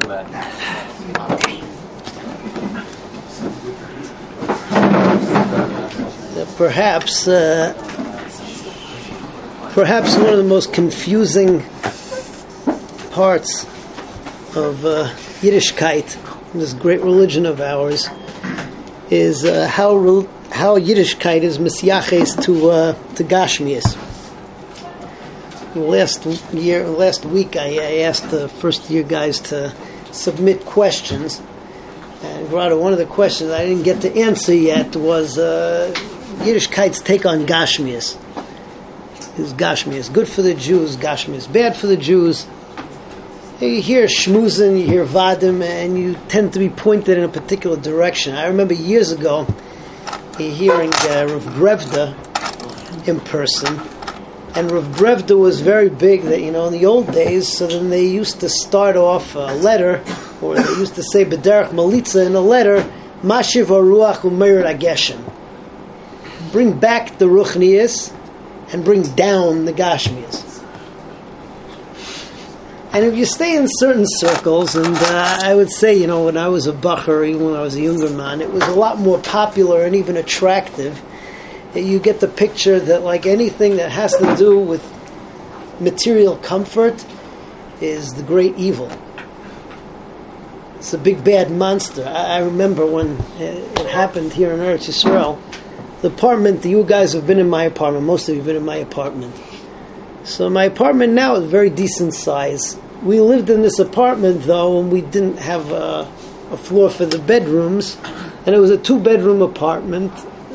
Perhaps one of the most confusing parts of Yiddishkeit, this great religion of ours, is how Yiddishkeit is misyaches to Gashmias. Last week I asked the first year guys to submit questions, and rather one of the questions I didn't get to answer yet was Yiddishkeit's take on Gashmias. Is Gashmias good for the Jews? Gashmias bad for the Jews? You hear shmuzin, you hear vadim, and you tend to be pointed in a particular direction. I remember years ago hearing Rav Brevda in person, and Rav Brevda was very big that, in the old days, so then they used to start off a letter, or they used to say B'derech Malitza in a letter, Mashiv HaRuach U'Meir HaGeshem. Bring back the Ruchnias and bring down the Gashmias. And if you stay in certain circles, and I would say, when I was a bacher, even when I was a younger man, it was a lot more popular and even attractive. You get the picture that, like anything that has to do with material comfort is the great evil. It's a big bad monster. I remember when it happened here in Eretz Yisrael. The apartment, you guys have been in my apartment, most of you have been in my apartment. So my apartment now is a very decent size. We lived in this apartment, though, and we didn't have a floor for the bedrooms, and it was a 2-bedroom apartment.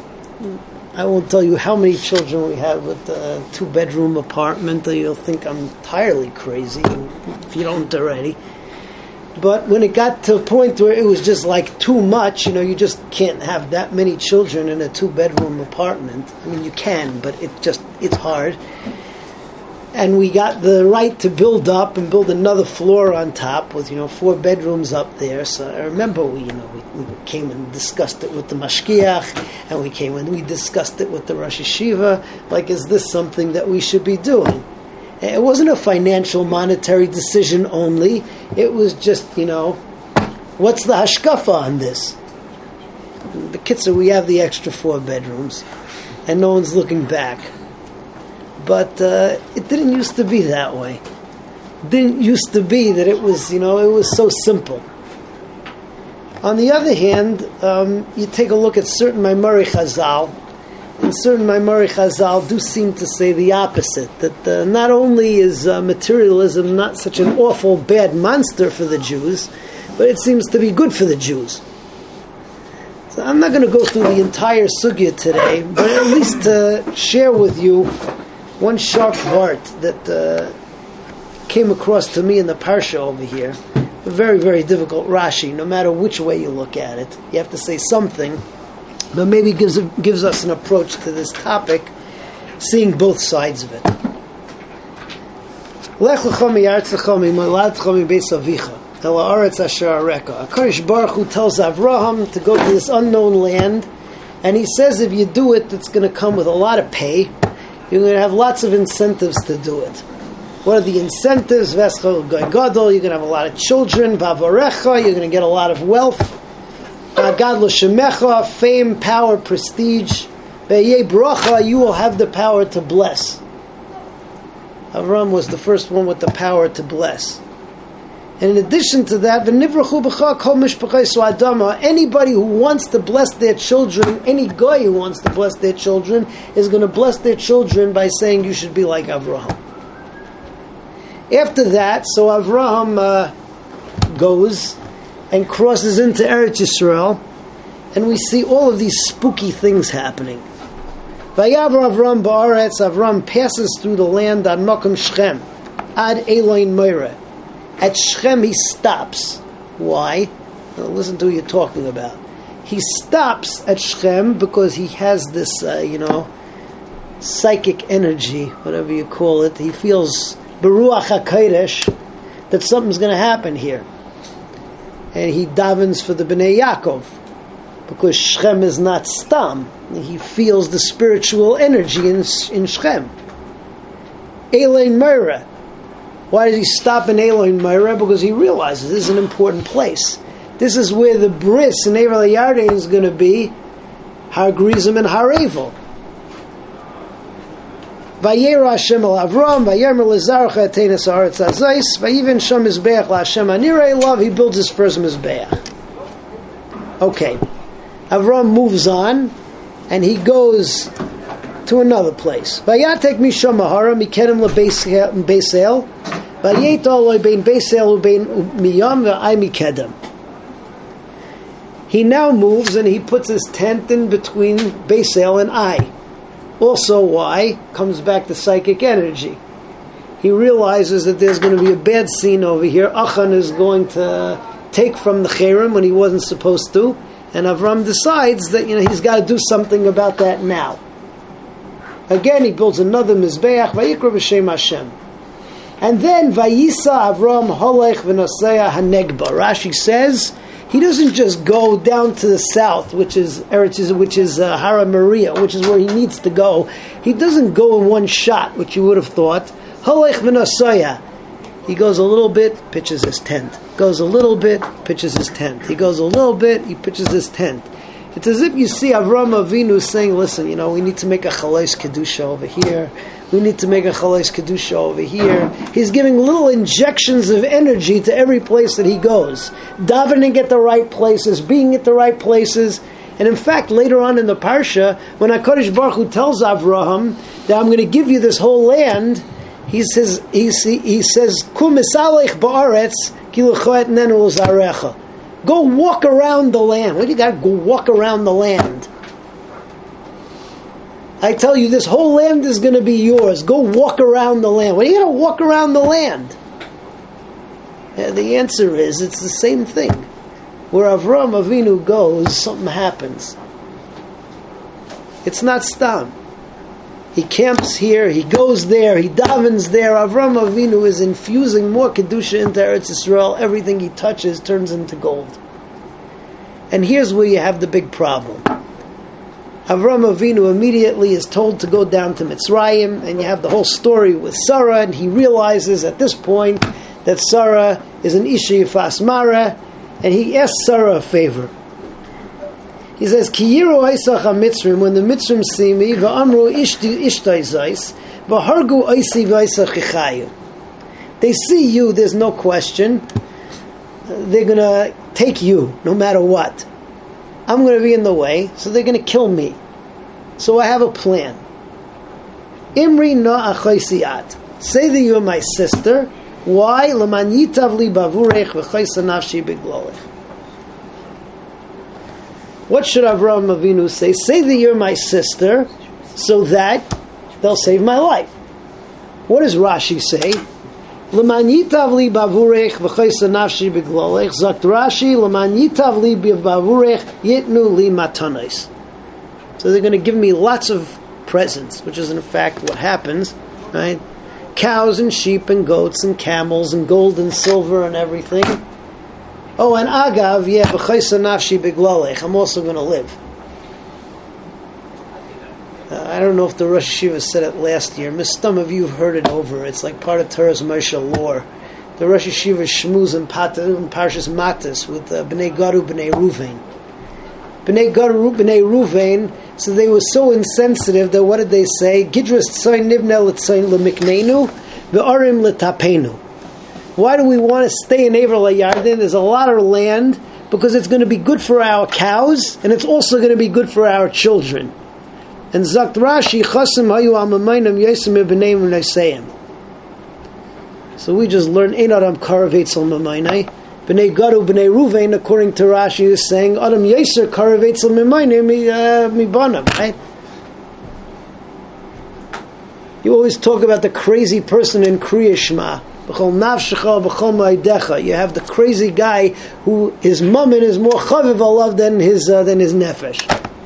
I won't tell you how many children we had with a 2-bedroom apartment, or you'll think I'm entirely crazy, if you don't already. But when it got to a point where it was just like too much, you just can't have that many children in a 2-bedroom apartment. I mean, you can, but it's hard. And we got the right to build up and build another floor on top with 4 bedrooms up there. So I remember we came and discussed it with the mashkiach, and we came and we discussed it with the Rosh Yeshiva. Like, is this something that we should be doing? It wasn't a financial, monetary decision only. It was just, what's the hashkafa on this? The kitzur, we have the extra 4 bedrooms, and no one's looking back. But it didn't used to be that way. It didn't used to be that it was, it was so simple. On the other hand, you take a look at certain Maimari Chazal, and certain Maimari Chazal do seem to say the opposite, that not only is materialism not such an awful bad monster for the Jews, but it seems to be good for the Jews. So I'm not going to go through the entire sugya today, but at least to share with you one sharp part that came across to me in the Parsha over here. A very, very difficult Rashi, no matter which way you look at it. You have to say something, but maybe gives us an approach to this topic, seeing both sides of it. Lech lecha mi'artzecha mi'moladcha mi'beis avicha el ha'aretz asher areka. HaKadosh Baruch Hu tells Avraham to go to this unknown land, and he says if you do it, it's going to come with a lot of pay. You're going to have lots of incentives to do it. What are the incentives? Vescha gadol, you're going to have a lot of children. Vavarecha, you're going to get a lot of wealth. Gadol shemecha, fame, power, prestige. Be'yeh bracha, you will have the power to bless. Avram was the first one with the power to bless. And in addition to that, v'nivrachu b'cha kol mishpachai su'adama, anybody who wants to bless their children, any guy who wants to bless their children, is going to bless their children by saying you should be like Avraham. After that, so Avraham goes and crosses into Eretz Yisrael, and we see all of these spooky things happening. Vayavar Avram ba'aretz, Avram passes through the land on Makom Shechem, ad Eloin Meireh. At Shechem he stops. Why? Now listen to what you're talking about. He stops at Shechem because he has this, psychic energy, whatever you call it. He feels Beruach HaKodesh that something's going to happen here. And he davens for the Bnei Yaakov because Shechem is not Stam. He feels the spiritual energy in Shechem. Eloin Meireh. Why does he stop in Elohim Meirah? Because he realizes this is an important place. This is where the bris in Eivor Yarden is going to be Har Gerizim and Har Evel. Vayera Hashem al Avram, Vayemer Lezarcha Atenas Haaretz Azais, Vayiven Sham Mizbeach La Hashem Anirei Love. He builds his first Mizbeach. Okay, Avram moves on, and he goes to another place. Vayatek Misham Mahara Mikedim LeBeisel, Vayet Oloi Bein Beisel Ubein Miyam Ve'ai Mikedem. He now moves and he puts his tent in between Beisel and Ai. Also, why? Comes back to psychic energy. He realizes that there's going to be a bad scene over here. Achan is going to take from the Cherem when he wasn't supposed to, and Avram decides that he's got to do something about that now. Again, he builds another Mizbeach, Vayikra B'Shem Hashem. And then, Vayisa Avram Holech V'Nosea Hanegba. Rashi says, he doesn't just go down to the south, which is Hara Maria, which is where he needs to go. He doesn't go in one shot, which you would have thought. Holech V'Nosea. He goes a little bit, pitches his tent. Goes a little bit, pitches his tent. He goes a little bit, he pitches his tent. It's as if you see Avram Avinu saying, listen, we need to make a Chalais Kedusha over here. We need to make a Chalais Kedusha over here. He's giving little injections of energy to every place that he goes. Davening at the right places, being at the right places. And in fact, later on in the Parsha, when HaKadosh Baruch Hu tells Avraham that I'm going to give you this whole land, he says, Kum misalech ba'aretz ki l'choet nenu l'zarecha. Go walk around the land. What do you got to go walk around the land? I tell you, this whole land is going to be yours. Go walk around the land. What are you going to walk around the land? The answer is, it's the same thing. Where Avram Avinu goes, something happens. It's not stam. He camps here, he goes there, he davens there. Avram Avinu is infusing more Kedusha into Eretz Yisrael. Everything he touches turns into gold. And here's where you have the big problem. Avram Avinu immediately is told to go down to Mitzrayim, and you have the whole story with Sarah, and he realizes at this point that Sarah is an Isha Yifas Mara, and he asks Sarah a favor. He says, Ki yiru Isach HaMitzrim, when the Mitzrim see me, v'amru ishtai zais, v'hargu Isi v'Isach chichayu. They see you, there's no question. They're going to take you, no matter what. I'm going to be in the way, so they're going to kill me. So I have a plan. Imri na achoisiat. Say that you're my sister. Why? L'man yitav li bavurech v'choisa nafshi b'glolech. What should Avraham Avinu say? Say that you're my sister, so that they'll save my life. What does Rashi say? L'man yitav li bavurech v'choisa nafshi b'glolech. Zakt Rashi, l'man yitav li bavurech yitnu li matanos. So they're going to give me lots of presents, which is in fact what happens, right? Cows and sheep and goats and camels and gold and silver and everything. Oh, and agav, b'choisa nafshi b'glolech, I'm also going to live. I don't know if the Rosh Hashiva said it last year. Some of you have heard it over. It's like part of Torah's Moshe lore. The Rosh Hashiva shmuz and Parshas Matas with Bnei Gadu, Bnei Ruvain. Bnei Gadu, Bnei Ruvain, so they were so insensitive that what did they say? Gidras tzoin nivne l'tzoin l'mikneinu v'arim l'tapenu. Why do we want to stay in Eivor Yarden? There's a lot of land because it's going to be good for our cows and it's also going to be good for our children. And Zakt Rashi, Chasim hayu al mamayim yosem ibneim v'neseim. So we just learn Ein Adam Karavetz al Mamaynai. Bnei Gadu, Bnei Ruvain, according to Rashi, is saying Adam Yeser Karavetz al Mamaynai mibanam, right? You always talk about the crazy person in Kriya Shema. You have the crazy guy who his mammon is more chaviv alav than his nefesh.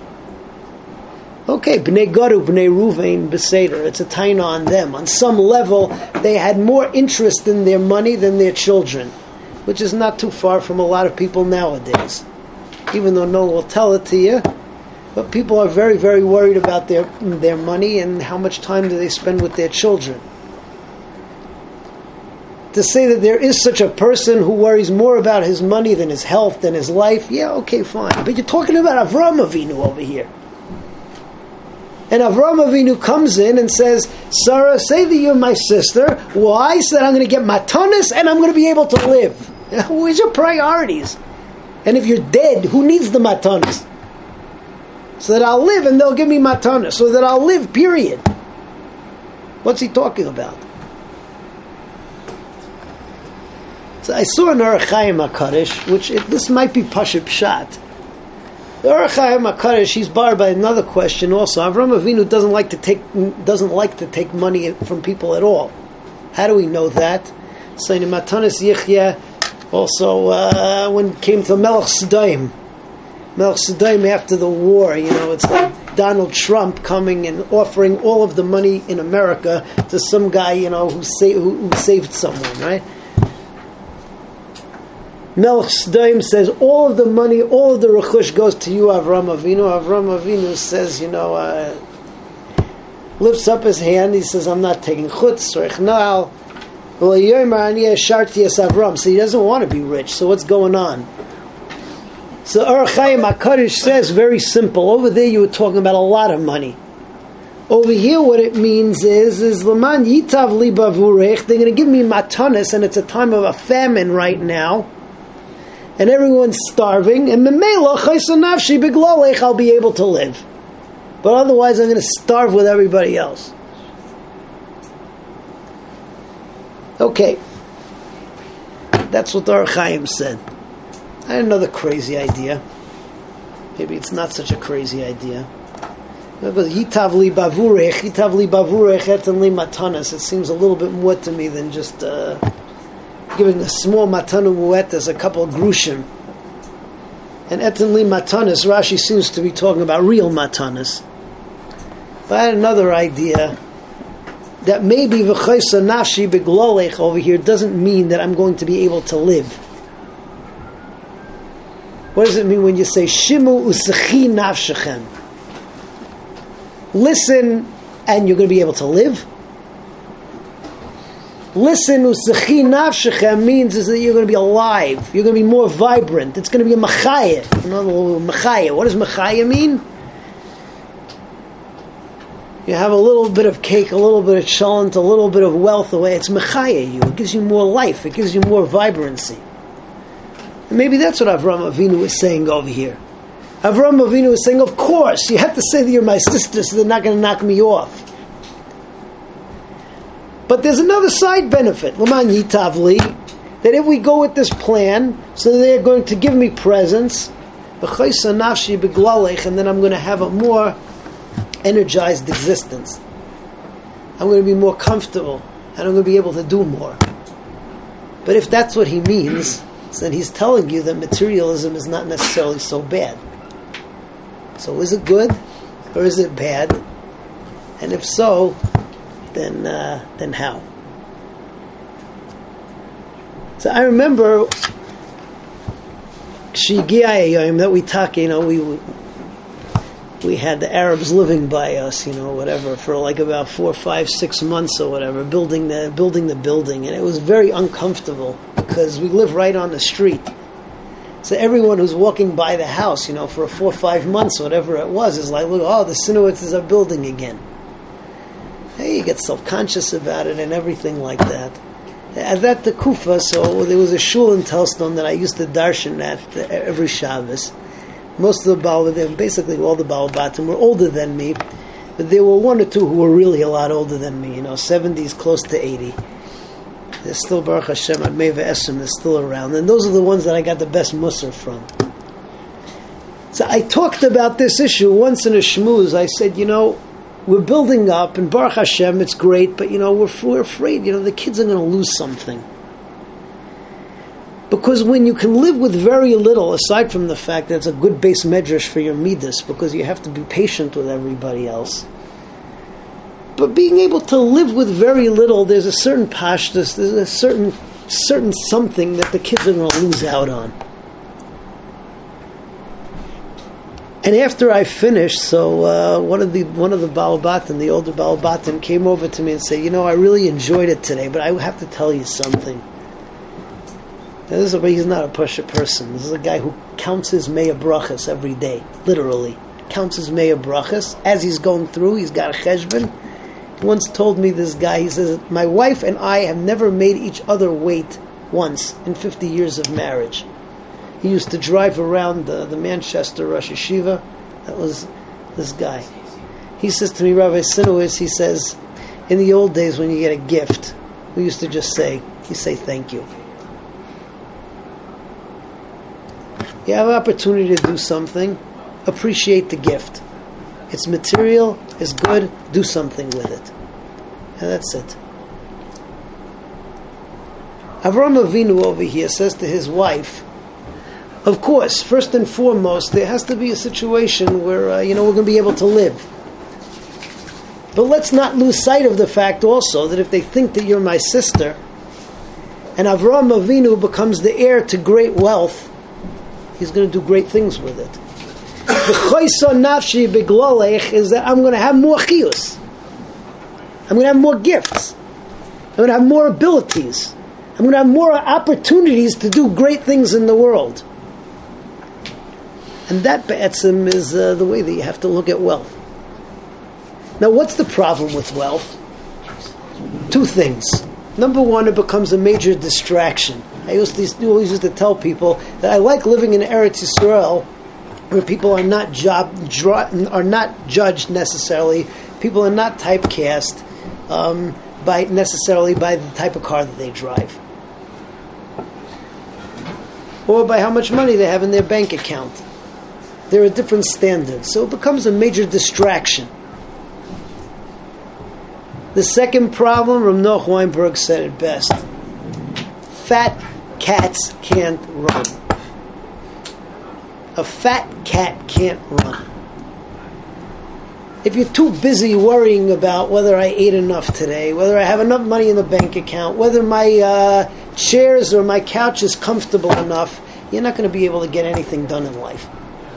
Okay, Bnei Gadu, Bnei Ruvain, Beseder. It's a taina on them. On some level, they had more interest in their money than their children, which is not too far from a lot of people nowadays. Even though no one will tell it to you, but people are very, very worried about their money and how much time do they spend with their children. to say that there is such a person who worries more about his money than his health, than his life, yeah, okay, fine. But you're talking about Avraham Avinu over here. And Avraham Avinu comes in and says, Sarah, say that you're my sister. Why? So that I'm going to get matanis and I'm going to be able to live. Where's your priorities? And if you're dead, who needs the matanis? So that I'll live and they'll give me matanis. So that I'll live, period. What's he talking about? So I saw in Orach Chaim HaKadosh, which this might be Pashup Pshat. The Orach Chaim HaKadosh, he's barred by another question also. Avraham Avinu doesn't like to take money from people at all. How do we know that? So in Matanis Yichya, also when it came to Melech Sodom after the war, it's like Donald Trump coming and offering all of the money in America to some guy, who saved someone, right? Melech Sodom says all of the money, all of the rechush goes to you, Avraham Avinu. Avraham Avinu says, lifts up his hand. He says, I'm not taking chutz or echnal. So he doesn't want to be rich. So what's going on? So Orach Chaim HaKadosh says, very simple. Over there you were talking about a lot of money. Over here what it means is Laman Yitav Li Bavurech. They're going to give me matanis, and it's a time of a famine right now. And everyone's starving, and Memela Chaysa Nafshi Biglalech, I'll be able to live. But otherwise I'm going to starve with everybody else. Okay. That's what the Orach Chaim said. I had another crazy idea. Maybe it's not such a crazy idea. Yitav li bavurech etan li matanas. It seems a little bit more to me than just giving a small matanu muetas, a couple of grushim. And etan li matanas, Rashi seems to be talking about real matanas. But I had another idea that maybe v'chaysa nafshi b'glolech over here doesn't mean that I'm going to be able to live. What does it mean when you say shimu usechi nafshechem? Listen, and you're going to be able to live. Listen, usechi nafshechem means is that you're going to be alive. You're going to be more vibrant. It's going to be a machaya. Machaya. What does machaya mean? You have a little bit of cake, a little bit of chalent, a little bit of wealth away. It's mechaya you. It gives you more life. It gives you more vibrancy. And maybe that's what Avraham Avinu is saying over here. Avraham Avinu is saying, of course, you have to say that you're my sister, so they're not going to knock me off. But there's another side benefit, Laman Yitavli, that if we go with this plan, so they're going to give me presents, and then I'm going to have a more energized existence. I'm going to be more comfortable, and I'm going to be able to do more. But if that's what he means, then he's telling you that materialism is not necessarily so bad. So is it good, or is it bad? And if so, then how? So I remember that we talk, we had the Arabs living by us, whatever, for like about 4, 5, 6 months or whatever, building the building, and it was very uncomfortable because we live right on the street. So everyone who's walking by the house, for 4 or 5 months, whatever it was, is like, look, the Sinuites are building again. Hey, you get self-conscious about it and everything like that. At that Kufa, so there was a shul in Telstone that I used to darshan at every Shabbos. Most of the basically all the Baal Batim were older than me, but there were 1 or 2 who were really a lot older than me, 70s, close to 80. They're still, Baruch Hashem, Admei Ve'esrim, they're still around. And those are the ones that I got the best musar from. So I talked about this issue once in a shmooze. I said, we're building up, and Baruch Hashem, it's great, but, we're afraid, the kids are going to lose something. Because when you can live with very little, aside from the fact that it's a good base medrash for your midas, because you have to be patient with everybody else. But being able to live with very little, there's a certain pashtus, there's a certain something that the kids are going to lose out on. And after I finished, so one of the Baal Batim, the older Baal Batim, came over to me and said, I really enjoyed it today, but I have to tell you something. Now, he's not a Pasha person. This is a guy who counts his Meah Brachas every day, literally. Counts his Meah Brachas. As he's going through, he's got a cheshbon. He once told me, this guy, he says, my wife and I have never made each other wait once in 50 years of marriage. He used to drive around the Manchester Rosh Yeshiva. That was this guy. He says to me, Rabbi Sinowitz, he says, in the old days when you get a gift, we used to just say thank you. You have an opportunity to do something, appreciate the gift. It's material, it's good, do something with it. And that's it. Avraham Avinu over here says to his wife, of course, first and foremost, there has to be a situation where, we're going to be able to live. But let's not lose sight of the fact also that if they think that you're my sister, and Avraham Avinu becomes the heir to great wealth, he's going to do great things with it. The choyso nafshi beglalech is that I'm going to have more chiyus. I'm going to have more gifts. I'm going to have more abilities. I'm going to have more opportunities to do great things in the world. And that be'etzim is the way that you have to look at wealth. Now, what's the problem with wealth? Two things. Number one, it becomes a major distraction. I always used to tell people that I like living in Eretz Yisrael, where people are not judged necessarily. People are not typecast by the type of car that they drive, or by how much money they have in their bank account. There are different standards, so it becomes a major distraction. The second problem, Rav Noach Weinberg said it best: fat cats can't run. A fat cat can't run. If you're too busy worrying about whether I ate enough today, whether I have enough money in the bank account, whether my chairs or my couch is comfortable enough, you're not going to be able to get anything done in life.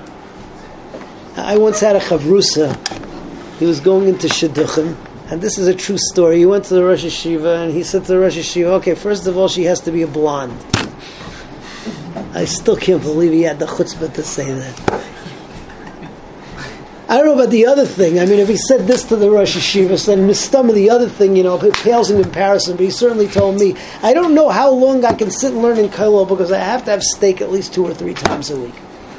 I once had a chavrusa. He was going into shidduchim, and this is a true story. He went to the Rosh Yeshiva, and he said to the Rosh Yeshiva, okay, first of all, she has to be a blonde. I still can't believe he had the chutzpah to say that. I don't know about the other thing. I mean, if he said this to the Rosh Yeshiva, then mistam of the other thing, it pales in comparison. But he certainly told me, I don't know how long I can sit and learn in Kailo because I have to have steak at least 2 or 3 times a week.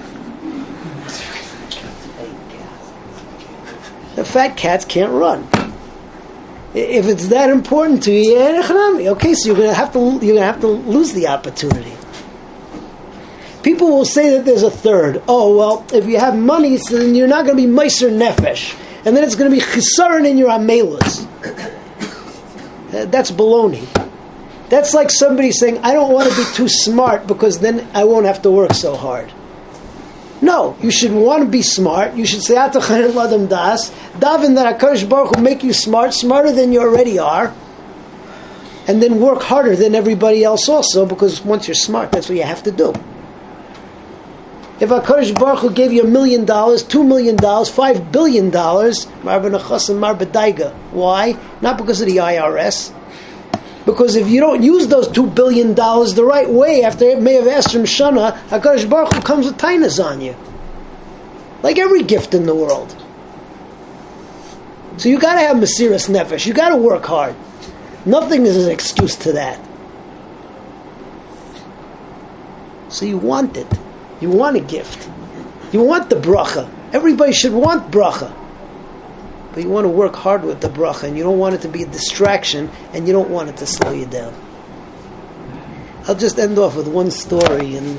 The fat cats can't run. If it's that important to you, okay, so you're going to have to lose the opportunity. People will say that there's a third. Oh, well, if you have money, so then you're not going to be meiser nefesh. And then it's going to be chisaron in your amelas. That's baloney. That's like somebody saying, I don't want to be too smart because then I won't have to work so hard. No, you should want to be smart. You should say, Atachan Ladam Das, daven that HaKadosh Baruch will make you smart, smarter than you already are, and then work harder than everybody else also, because once you're smart, that's what you have to do. If HaKadosh Baruch Hu gave you $1 million, $2 million, $5 billion, Mar B'Nachas and Mar B'Daiga. Why? Not because of the IRS. Because if you don't use those $2 billion the right way after Me'av Esrim Shana, HaKadosh Baruch Hu comes with tainas on you. Like every gift in the world. So you got to have Mesiras Nefesh. You got to work hard. Nothing is an excuse to that. So you want it. You want a gift. You want the bracha. Everybody should want bracha. But you want to work hard with the bracha, and you don't want it to be a distraction, and you don't want it to slow you down. I'll just end off with one story, and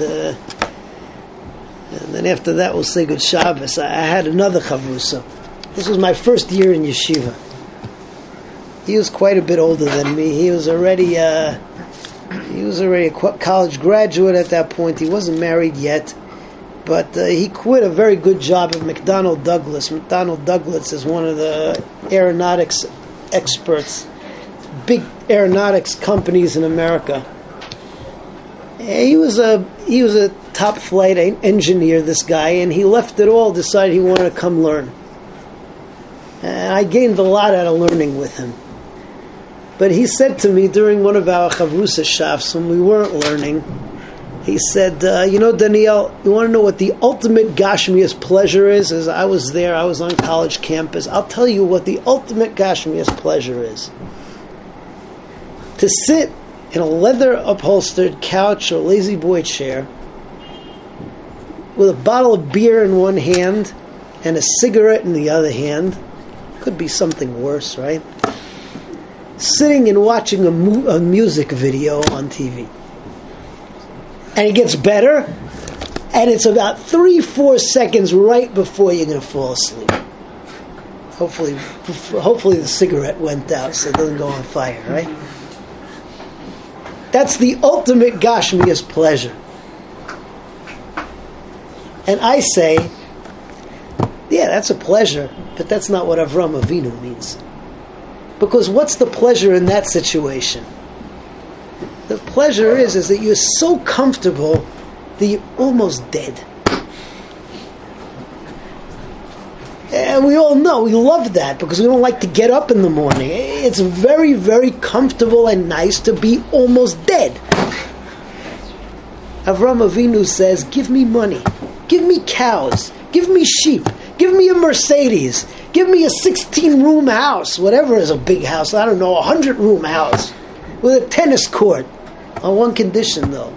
then after that we'll say good Shabbos. I had another chavrusa. This was my first year in yeshiva. He was quite a bit older than me. He was already a college graduate at that point. He wasn't married yet. But he quit a very good job at McDonnell Douglas. McDonnell Douglas is one of the aeronautics experts, big aeronautics companies in America. He was a top flight engineer, this guy, and he left it all, decided he wanted to come learn. And I gained a lot out of learning with him. But he said to me during one of our Chavrusa Shafs, when we weren't learning, he said, Daniel, you want to know what the ultimate Gashmias pleasure is? As I was there, I was on college campus. I'll tell you what the ultimate Gashmias pleasure is. To sit in a leather-upholstered couch or lazy boy chair with a bottle of beer in one hand and a cigarette in the other hand. Could be something worse, right? Sitting and watching a music video on TV. And it gets better, and it's about 3-4 seconds right before you're going to fall asleep. Hopefully the cigarette went out so it doesn't go on fire, right? That's the ultimate Gashmias pleasure. And I say, yeah, that's a pleasure, but that's not what Avram Avinu means. Because what's the pleasure in that situation? The pleasure is that you're so comfortable that you're almost dead. And we all know, we love that because we don't like to get up in the morning. It's very, very comfortable and nice to be almost dead. Avram Avinu says, give me money, give me cows, give me sheep, give me a Mercedes, give me a 16-room house, whatever is a big house, I don't know, a 100-room house, with a tennis court. On one condition though,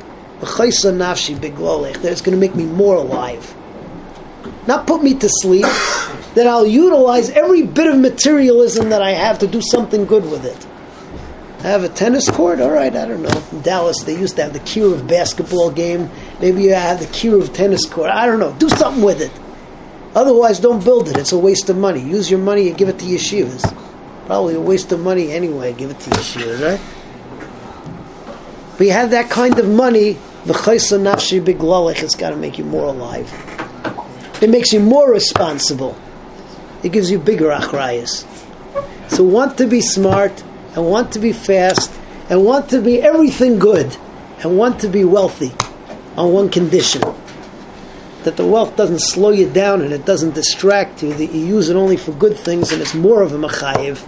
that it's going to make me more alive. Not put me to sleep, that I'll utilize every bit of materialism that I have to do something good with it. I have a tennis court? All right, I don't know. In Dallas, they used to have the Kiruv basketball game. Maybe you have the Kiruv tennis court. I don't know. Do something with it. Otherwise, don't build it. It's a waste of money. Use your money and give it to yeshivas. Probably a waste of money anyway, give it to yeshivas, right? But you have that kind of money, v'chaysa nafshi biglalech, it's got to make you more alive. It makes you more responsible. It gives you bigger achrayas. So want to be smart, and want to be fast, and want to be everything good, and want to be wealthy on one condition. That the wealth doesn't slow you down and it doesn't distract you, that you use it only for good things and it's more of a machayev.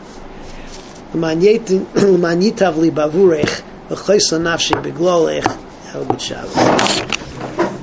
Have a good Shabbos.